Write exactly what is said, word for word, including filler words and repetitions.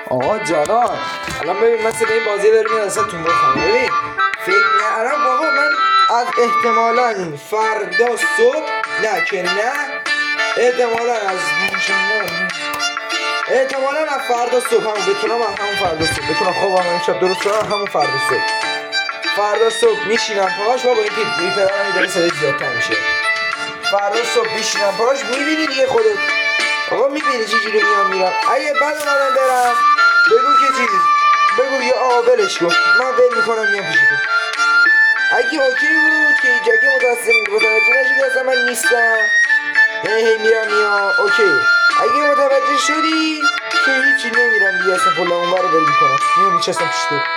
آقا جانان الان ببین مثلا این بازی داریم اصلا تو مخم. ببین فکر نه الان آقا من از احتمالاً فردا صبح نه که نه احتمالاً از احتمالاً از فردا صبح همون بتونم همون فردا صبح بتونم خوابم امشب درست کنم همون فردا صبح فردا صبح میشینم پاش بابا این ریپرم میداره صدای زیادتر میشه. فردا صبح میشینم پاش میبینی دیگه خودت آقا میبینی چی جوری میام میرم. اگه بعد اومدم برم بگو که چیز بگو یا آقا ولش کن من ول میکنم میام پیش تو. اگه اوکی بود که اینجا اگه متوسط متوجه نشدی اصلا من نیستم هی هی میرم میام اوکی. اگه متوجه شدی که هیچی نمیرم دیگه اصلا کلا اونور رو ول میکنم میام میچستم پیش تو.